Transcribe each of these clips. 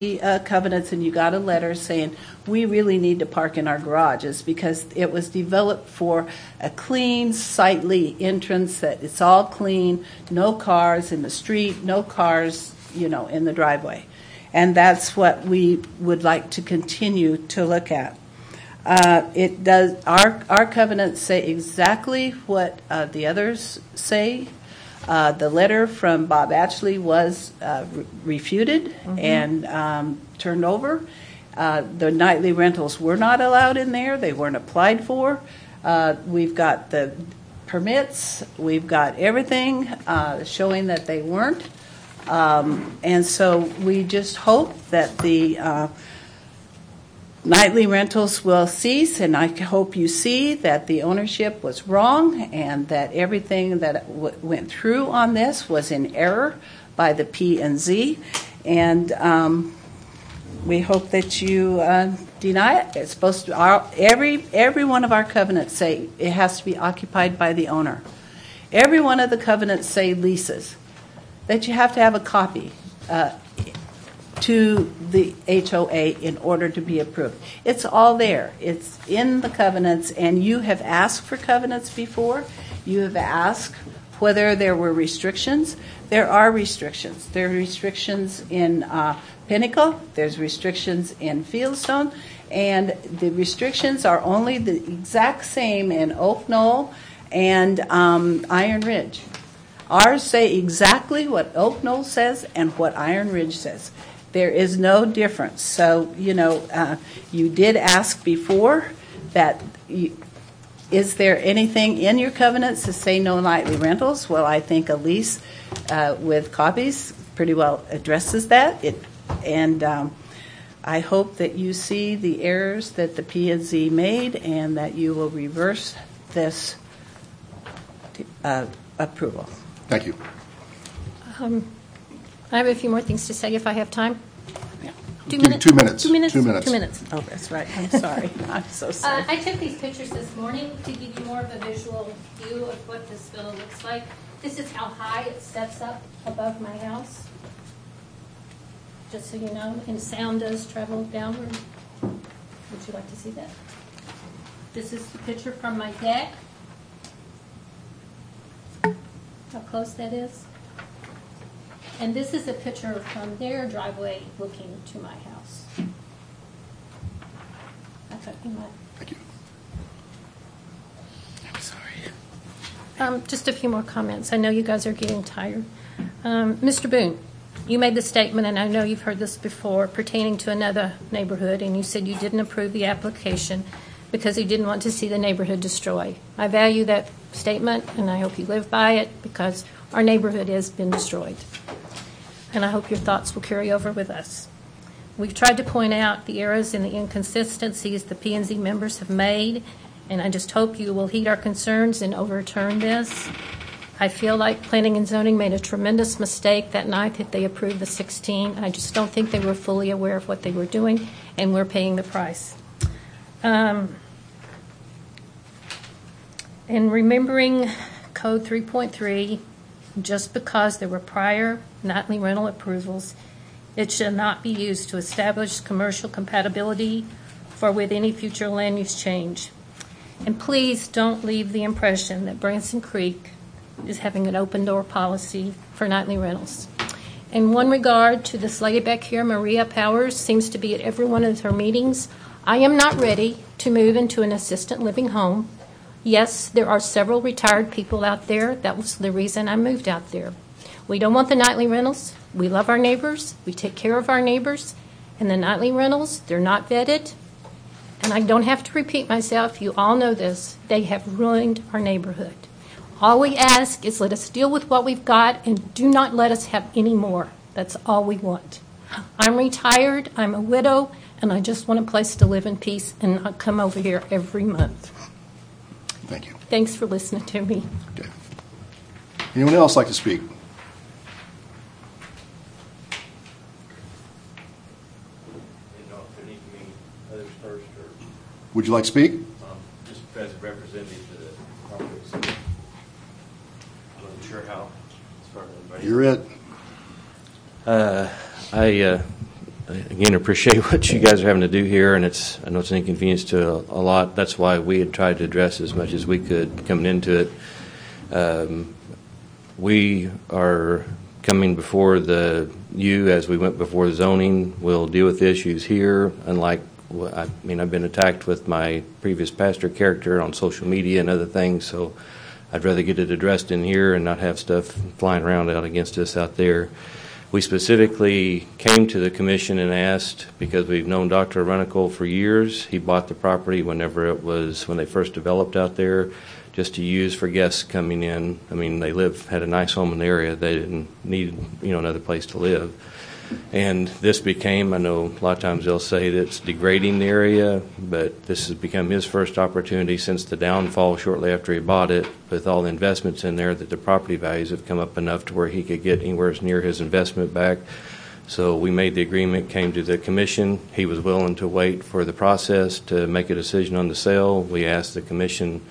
covenants and you got a letter saying we really need to park in our garages because it was developed for a clean, sightly entrance, that it's all clean, no cars in the street, no cars, in the driveway. And that's what we would like to continue to look at. It does. Our covenants say exactly what the others say. The letter from Bob Ashley was refuted and turned over. The nightly rentals were not allowed in there. They weren't applied for. We've got the permits. We've got everything showing that they weren't. And so we just hope that the nightly rentals will cease, and I hope you see that the ownership was wrong and that everything that went through on this was in error by the P&Z, and we hope that you deny it. It's supposed to every one of our covenants say it has to be occupied by the owner. Every one of the covenants say leases, that you have to have a copy to the HOA in order to be approved. It's all there. It's in the covenants, and you have asked for covenants before. You have asked whether there were restrictions. There are restrictions. There are restrictions in Pinnacle. There's restrictions in Fieldstone, and the restrictions are only the exact same in Oak Knoll and Iron Ridge. Ours say exactly what Oak Knoll says and what Iron Ridge says. There is no difference. So, you did ask before that, is there anything in your covenants to say no nightly rentals? Well, I think a lease with copies pretty well addresses that. And I hope that you see the errors that the P&Z made and that you will reverse this approval. Thank you. I have a few more things to say if I have time. Yeah. 2 minutes. 2 minutes. 2 minutes. 2 minutes. 2 minutes. Oh, that's right. I'm sorry. I'm so sorry. I took these pictures this morning to give you more of a visual view of what this villa looks like. This is how high it steps up above my house. Just so you know, and sound does travel downward. Would you like to see that? This is the picture from my deck. How close that is. And this is a picture from their driveway looking to my house. I thought you might. Thank you. I'm sorry. Just a few more comments. I know you guys are getting tired. Mr. Boone, you made the statement, and I know you've heard this before, pertaining to another neighborhood, and you said you didn't approve the application because you didn't want to see the neighborhood destroyed. I value that statement, and I hope you live by it because our neighborhood has been destroyed. And I hope your thoughts will carry over with us. We've tried to point out the errors and the inconsistencies the P&Z members have made, and I just hope you will heed our concerns and overturn this. I feel like Planning and Zoning made a tremendous mistake that night that they approved the 16. I just don't think they were fully aware of what they were doing, and we're paying the price. And remembering Code 3.3, just because there were prior nightly rental approvals, it should not be used to establish commercial compatibility for with any future land use change. And please don't leave the impression that Branson Creek is having an open door policy for nightly rentals. In one regard to this lady back here, Maria Powers, seems to be at every one of her meetings. I am not ready to move into an assisted living home. Yes, there are several retired people out there. That was the reason I moved out there. We don't want the nightly rentals. We love our neighbors. We take care of our neighbors. And the nightly rentals, they're not vetted. And I don't have to repeat myself. You all know this. They have ruined our neighborhood. All we ask is let us deal with what we've got and do not let us have any more. That's all we want. I'm retired. I'm a widow. And I just want a place to live in peace and not come over here every month. Thank you. Thanks for listening to me. Okay. Anyone else like to speak? Would you like to speak? Just as a representative to the properties. I wasn't sure how. You're it. I again, appreciate what you guys are having to do here, and I know it's an inconvenience to a lot. That's why we had tried to address as much as we could coming into it. We are coming before you as we went before the zoning. We'll deal with the issues here, unlike, I've been attacked with my previous pastor character on social media and other things, so I'd rather get it addressed in here and not have stuff flying around out against us out there. We specifically came to the commission and asked, because we've known Dr. Runicle for years. He bought the property when they first developed out there, just to use for guests coming in. They had a nice home in the area. They didn't need, another place to live. And this became, I know a lot of times they'll say that it's degrading the area, but this has become his first opportunity since the downfall shortly after he bought it, with all the investments in there, that the property values have come up enough to where he could get anywhere near his investment back. So we made the agreement, came to the commission. He was willing to wait for the process to make a decision on the sale. We asked the commission,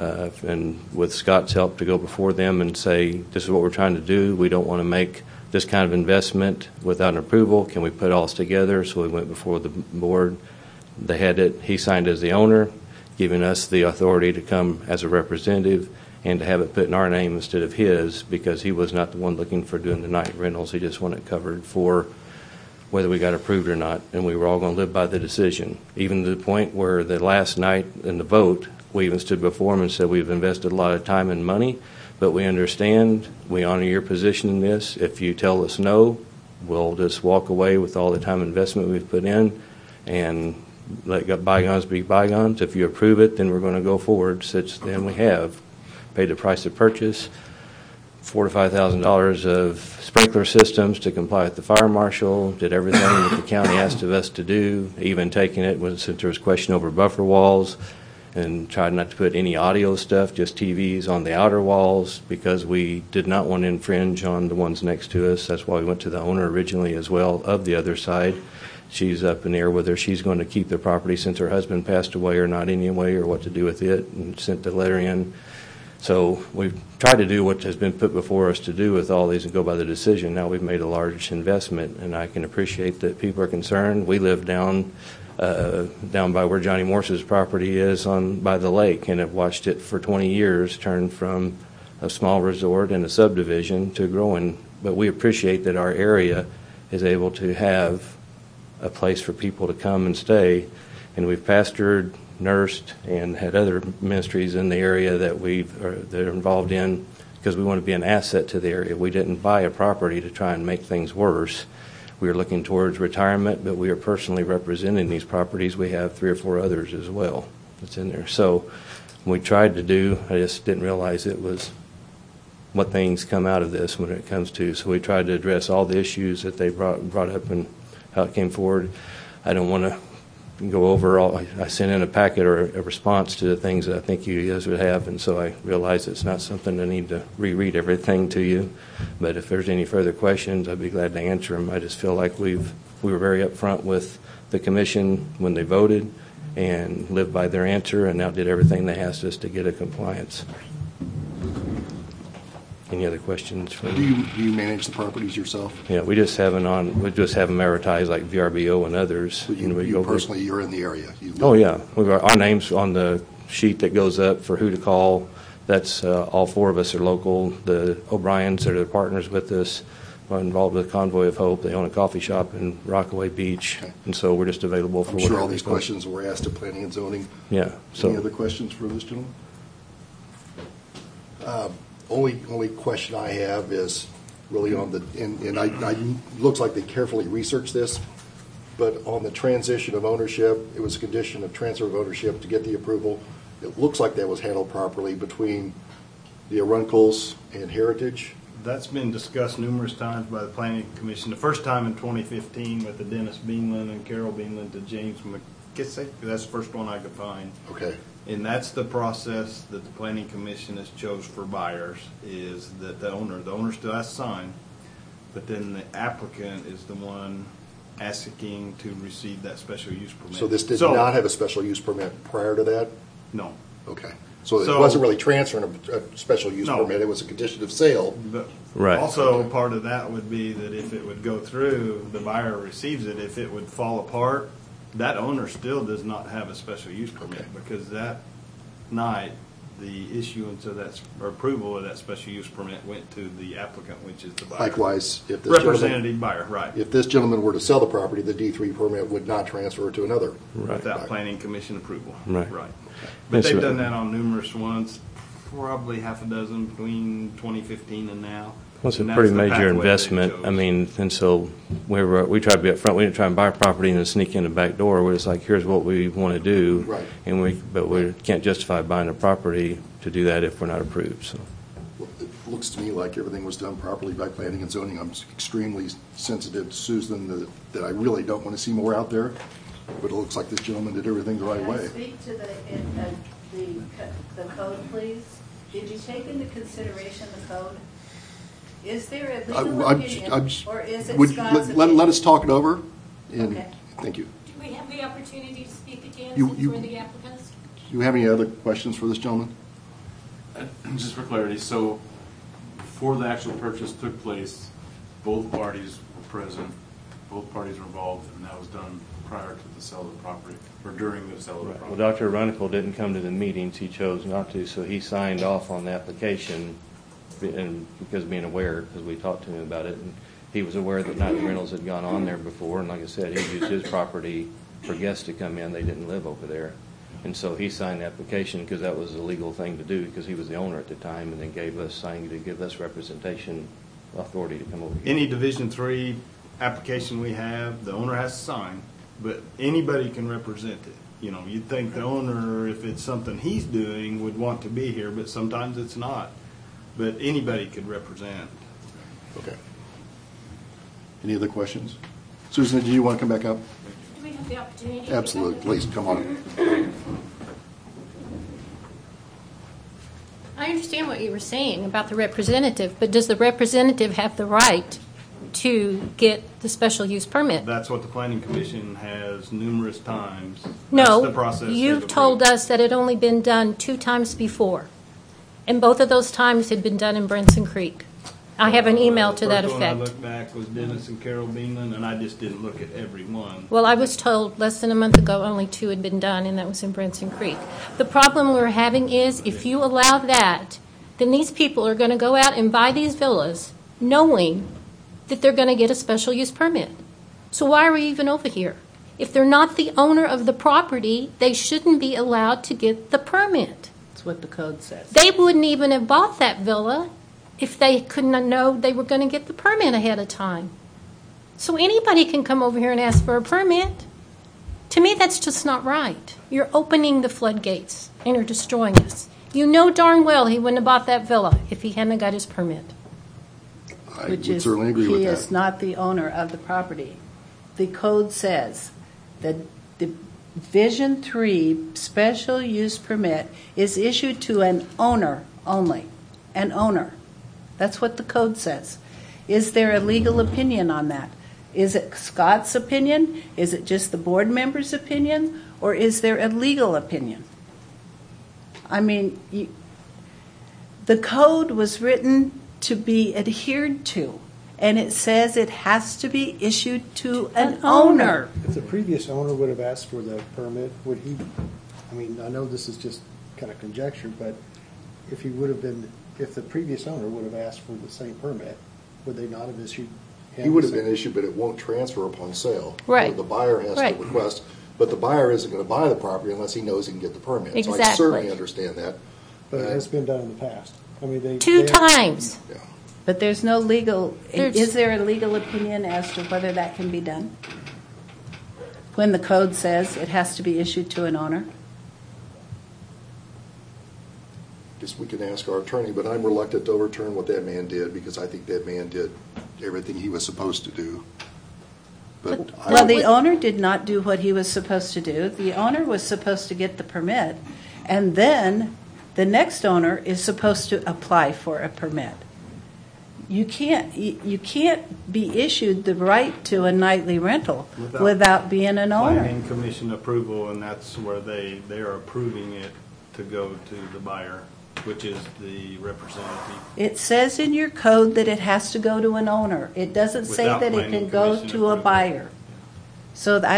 and with Scott's help, to go before them and say, this is what we're trying to do. We don't want to make this kind of investment without an approval. Can we put all this together? So we went before the board. They had it. He signed as the owner, giving us the authority to come as a representative and to have it put in our name instead of his, because he was not the one looking for doing the night rentals. He just wanted it covered for whether we got approved or not, and we were all going to live by the decision, even to the point where the last night in the vote, we even stood before him and said, we've invested a lot of time and money, but we understand, we honor your position in this. If you tell us no, we'll just walk away with all the time and investment we've put in and let bygones be bygones. If you approve it, then we're going to go forward, such then we have paid the price of purchase, $4,000 to $5,000 of sprinkler systems to comply with the fire marshal, did everything that the county asked of us to do, even taking it since there was question over buffer walls, and tried not to put any audio stuff, just TVs on the outer walls, because we did not want to infringe on the ones next to us. That's why we went to the owner originally as well of the other side. She's up in the air whether she's going to keep the property since her husband passed away or not anyway, or what to do with it, and sent the letter in. So we've tried to do what has been put before us to do with all these and go by the decision. Now we've made a large investment, and I can appreciate that people are concerned. We live down by where Johnny Morse's property is by the lake, and have watched it for 20 years turn from a small resort and a subdivision to growing. But we appreciate that our area is able to have a place for people to come and stay, and we've pastored, nursed, and had other ministries in the area that they're involved in, because we want to be an asset to the area. We didn't buy a property to try and make things worse. We are looking towards retirement, but we are personally representing these properties. We have 3 or 4 others as well that's in there. So we tried to do, I just didn't realize it was what things come out of this when it comes to. So we tried to address all the issues that they brought up and how it came forward. I don't want to go over all. I sent in a packet or a response to the things that I think you guys would have, and so I realize it's not something I need to reread everything to you. But if there's any further questions, I'd be glad to answer them. I just feel like we were very upfront with the commission when they voted and lived by their answer, and now did everything they asked us to get a compliance. Any other questions? Do you manage the properties yourself? Yeah, we just have them advertised like VRBO and others. But you personally, you're in the area. Oh yeah, our names on the sheet that goes up for who to call. That's all 4 of us are local. The O'Briens that are the partners with us are involved with Convoy of Hope. They own a coffee shop in Rockaway Beach, okay. And so we're just available for. I'm sure all these questions were asked to Planning and Zoning. Yeah. Any other questions for this gentleman? Only question I have is really on the, and I looks like they carefully researched this, but on the transition of ownership, it was a condition of transfer of ownership to get the approval. It looks like that was handled properly between the Aruncles and Heritage. That's been discussed numerous times by the Planning Commission. The first time in 2015 with the Dennis Beanland and Carol Beanland to James McKissick. That's the first one I could find. Okay. And that's the process that the Planning Commission has chose for buyers, is that the owner still has to sign, but then the applicant is the one asking to receive that special use permit. So this did not have a special use permit prior to that? No. Okay. So it wasn't really transferring a special use No. permit, it was a condition of sale. But Right. also, part of that would be that if it would go through, the buyer receives it, if it would fall apart, that owner still does not have a special use permit, because that night, the issuance of that, or approval of that special use permit went to the applicant, which is the buyer. Likewise, if this gentleman, Representative buyer, right. if this gentleman were to sell the property, the D3 permit would not transfer to another. Without planning commission approval. Right. But Yes, they've sir. done that on numerous ones, probably half a dozen between 2015 and now. Well, it's a And pretty that's the major pathway they investment. chose. I mean, and so we try to be upfront. We didn't try and buy a property and then sneak in the back door. We're just like, here's what we want to do. Right. But we can't justify buying a property to do that if we're not approved, so. It looks to me like everything was done properly by planning and zoning. I'm extremely sensitive to Susan that I really don't want to see more out there, but it looks like this gentleman did everything the right Can I way. speak to the code, please? Did you take into consideration the code? Is there a legal opinion, or is it Scott's opinion? Let us talk it over, and Okay. thank you. Do we have the opportunity to speak again You- since you- we're the applicants? Do you have any other questions for this gentleman? Just for clarity, so before the actual purchase took place, both parties were present, both parties were involved, and that was done prior to the sale of the property, or during the sale of the Well, property? Dr. Runicle didn't come to the meetings. He chose not to, so he signed off on the application, and because being aware, because we talked to him about it, and he was aware that Nightly Rentals had gone on there before, and like I said, he used his property for guests to come in. They didn't live over there. And so he signed the application because that was a legal thing to do, because he was the owner at the time, and then signed to give us representation authority to come over here. Any Division III application we have, the owner has to sign, but anybody can represent it. You know, you'd think the owner, if it's something he's doing, would want to be here, but sometimes it's not. But anybody could represent. Okay. Any other questions? Susan, do you want to come back up? Do we have the opportunity? to Absolutely, present? please, come on. I understand what you were saying about the representative, but does the representative have the right to get the special use permit? That's what the Planning Commission has numerous times. That's No, the process you've they've told approved. us that it only been done 2 times before, and both of those times had been done in Brinson Creek. I have an email to that The first one I effect. looked back was Dennis and Carol Beanland, and I just didn't look at every one. Well, I was told less than a month ago only 2 had been done, and that was in Brinson Creek. The problem we're having is if you allow that, then these people are going to go out and buy these villas knowing that they're going to get a special use permit. So why are we even over here? If they're not the owner of the property, they shouldn't be allowed to get the permit. That's what the code says. They wouldn't even have bought that villa if they couldn't know they were going to get the permit ahead of time. So anybody can come over here and ask for a permit. To me, that's just not right. You're opening the floodgates and you're destroying us. You know darn well he wouldn't have bought that villa if he hadn't got his permit. I Which would is, certainly agree with he that. is not the owner of the property. The code says that the Division 3 special use permit is issued to an owner only, an owner. That's what the code says. Is there a legal opinion on that? Is it Scott's opinion? Is it just the board member's opinion? Or is there a legal opinion? I mean, the code was written to be adhered to, and it says it has to be issued to an owner. If the previous owner would have asked for the permit, would he, I mean, I know this is just kind of conjecture, but if he would have been, if the previous owner would have asked for the same permit, would they not have issued him? He would have the been same- issued, but it won't transfer upon sale. Right. The buyer has to Right. request, but the buyer isn't going to buy the property unless he knows he can get the permit. So I Exactly. certainly understand that. But it has been done in the past. I mean, they. 2 they- times. Yeah. But there's no legal, There's- is there a legal opinion as to whether that can be done? When the code says it has to be issued to an owner? Guess we can ask our attorney, but I'm reluctant to overturn what that man did because I think that man did everything he was supposed to do. But I Well, would- the owner did not do what he was supposed to do. The owner was supposed to get the permit, and then the next owner is supposed to apply for a permit. You can't be issued the right to a nightly rental without being an owner. Planning Commission approval, and that's where they are approving it to go to the buyer, which is the representative. It says in your code that it has to go to an owner. It doesn't say Without that it planning can go commission to a approval. buyer. So I